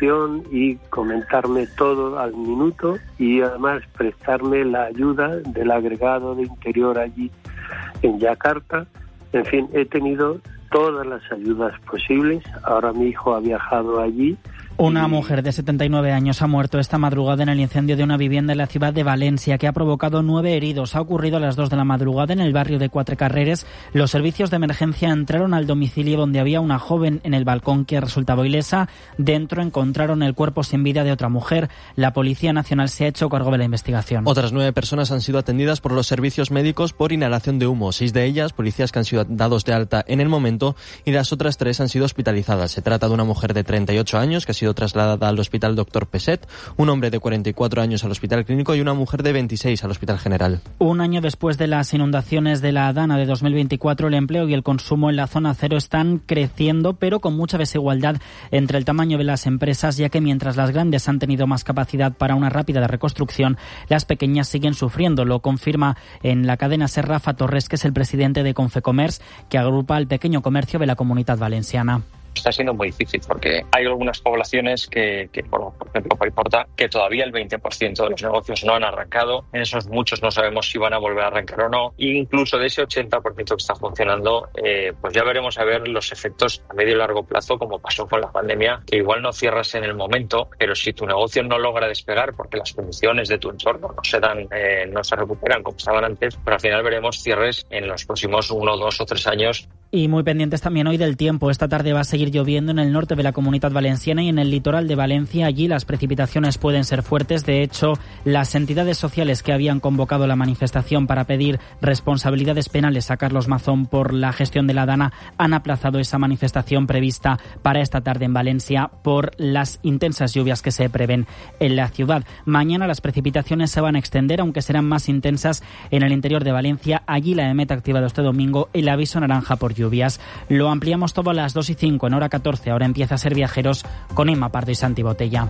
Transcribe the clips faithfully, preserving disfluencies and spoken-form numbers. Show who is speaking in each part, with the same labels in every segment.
Speaker 1: situación y comentarme todo al minuto y además prestarme la ayuda del agregado de Interior allí en Yakarta. En fin, he tenido todas las ayudas posibles. Ahora mi hijo ha viajado allí.
Speaker 2: Una mujer de setenta y nueve años ha muerto esta madrugada en el incendio de una vivienda en la ciudad de Valencia, que ha provocado nueve heridos. Ha ocurrido a las dos de la madrugada en el barrio de Quatre Carreres. Los servicios de emergencia entraron al domicilio donde había una joven en el balcón que resultaba ilesa. Dentro encontraron el cuerpo sin vida de otra mujer. La Policía Nacional se ha hecho cargo de la investigación.
Speaker 3: Otras nueve personas han sido atendidas por los servicios médicos por inhalación de humo. Seis de ellas, policías que han sido dados de alta en el momento, y las otras tres han sido hospitalizadas. Se trata de una mujer de treinta y ocho años que ha sido sido trasladada al Hospital Doctor Peset, un hombre de cuarenta y cuatro años al Hospital Clínico y una mujer de veintiséis al Hospital General.
Speaker 2: Un año después de las inundaciones de la Adana de dos mil veinticuatro, el empleo y el consumo en la zona cero están creciendo, pero con mucha desigualdad entre el tamaño de las empresas, ya que mientras las grandes han tenido más capacidad para una rápida reconstrucción, las pequeñas siguen sufriendo. Lo confirma en la cadena SER Rafa Torres, que es el presidente de Confecommerce, que agrupa al pequeño comercio de la Comunitat Valenciana.
Speaker 4: Está siendo muy difícil porque hay algunas poblaciones que, que por, por ejemplo, por Porta, que todavía el veinte por ciento de los negocios no han arrancado. En esos muchos no sabemos si van a volver a arrancar o no. E incluso de ese ochenta por ciento que está funcionando, eh, pues ya veremos a ver los efectos a medio y largo plazo, como pasó con la pandemia, que igual no cierras en el momento, pero si tu negocio no logra despegar porque las condiciones de tu entorno no se dan, eh, no se recuperan como estaban antes, pero al final veremos cierres en los próximos uno, dos o tres años.
Speaker 2: Y muy pendientes también hoy del tiempo. Esta tarde va a seguir lloviendo en el norte de la Comunitat Valenciana y en el litoral de Valencia. Allí las precipitaciones pueden ser fuertes. De hecho, las entidades sociales que habían convocado la manifestación para pedir responsabilidades penales a Carlos Mazón por la gestión de la Dana han aplazado esa manifestación prevista para esta tarde en Valencia por las intensas lluvias que se prevén en la ciudad. Mañana las precipitaciones se van a extender, aunque serán más intensas en el interior de Valencia. Allí la EMET ha activado este domingo el aviso naranja por lluvias. Lo ampliamos todo a las dos y cinco, en hora catorce. Ahora empieza a ser Viajeros con Inma Pardo y Santi Botella.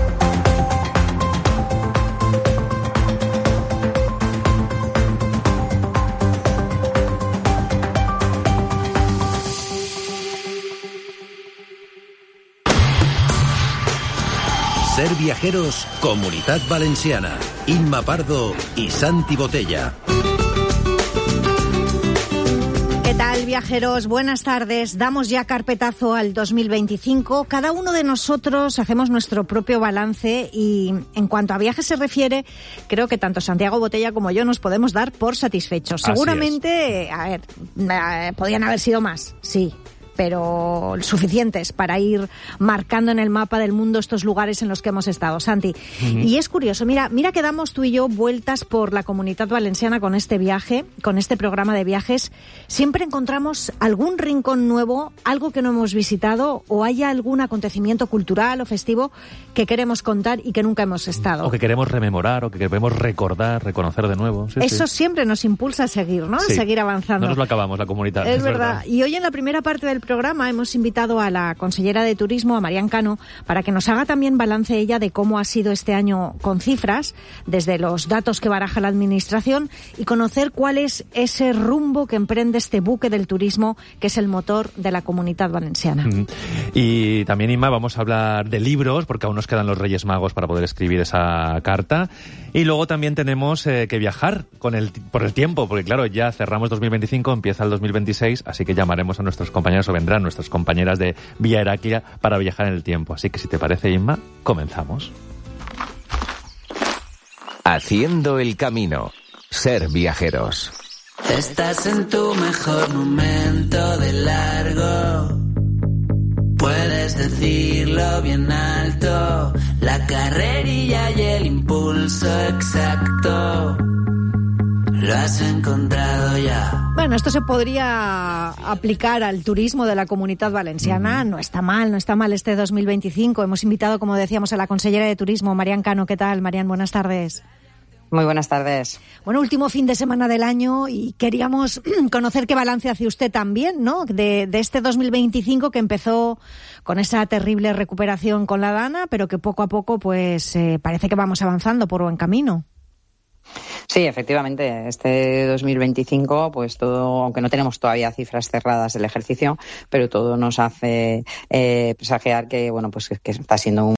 Speaker 5: Ser Viajeros, Comunitat Valenciana. Inma Pardo y Santi Botella.
Speaker 6: ¿Qué tal, viajeros? Buenas tardes. Damos ya carpetazo al dos mil veinticinco. Cada uno de nosotros hacemos nuestro propio balance y en cuanto a viajes se refiere, creo que tanto Santiago Botella como yo nos podemos dar por satisfechos.
Speaker 7: Así
Speaker 6: Seguramente,
Speaker 7: es.
Speaker 6: a ver, eh, podían haber sido más, sí, pero suficientes para ir marcando en el mapa del mundo estos lugares en los que hemos estado, Santi. Uh-huh. Y es curioso, mira, mira que damos tú y yo vueltas por la Comunitat Valenciana con este viaje, con este programa de viajes. Siempre encontramos algún rincón nuevo, algo que no hemos visitado, o haya algún acontecimiento cultural o festivo que queremos contar y que nunca hemos estado.
Speaker 7: O que queremos rememorar, o que queremos recordar, reconocer de nuevo. Sí,
Speaker 6: Eso
Speaker 7: sí.
Speaker 6: siempre nos impulsa a seguir, ¿no?
Speaker 7: Sí.
Speaker 6: A seguir avanzando.
Speaker 7: No nos lo acabamos, la comunidad.
Speaker 6: Es,
Speaker 7: es
Speaker 6: verdad.
Speaker 7: verdad.
Speaker 6: Y hoy en la primera parte del programa hemos invitado a la consellera de Turismo, a Marian Cano, para que nos haga también balance ella de cómo ha sido este año con cifras, desde los datos que baraja la Administración, y conocer cuál es ese rumbo que emprende este buque del turismo, que es el motor de la Comunitat Valenciana.
Speaker 7: Mm. Y también, Inma, vamos a hablar de libros, porque aún nos quedan los Reyes Magos para poder escribir esa carta. Y luego también tenemos eh, que viajar con el, por el tiempo, porque claro, ya cerramos dos mil veinticinco, empieza el dos mil veintiséis, así que llamaremos a nuestros compañeros, o vendrán nuestras compañeras de Vía Heraclia para viajar en el tiempo. Así que si te parece, Inma, comenzamos.
Speaker 8: Haciendo el camino. Ser Viajeros.
Speaker 9: Estás en tu mejor momento de largo. Puedes decirlo bien alto. La carrerilla y el impulso exacto. Lo has encontrado ya.
Speaker 6: Bueno, esto se podría aplicar al turismo de la Comunitat Valenciana. Uh-huh. No está mal, no está mal este dos mil veinticinco. Hemos invitado, como decíamos, a la consellera de Turismo, Marian Cano. ¿Qué tal, Marian? Buenas tardes.
Speaker 10: Muy buenas tardes.
Speaker 6: Bueno, último fin de semana del año y queríamos conocer qué balance hace usted también, ¿no? De, de este dos mil veinticinco que empezó con esa terrible recuperación con la Dana, pero que poco a poco, pues, eh, parece que vamos avanzando por buen camino.
Speaker 10: Sí, efectivamente, este dos mil veinticinco, pues todo, aunque no tenemos todavía cifras cerradas del ejercicio, pero todo nos hace eh, presagiar que, bueno, pues que está siendo un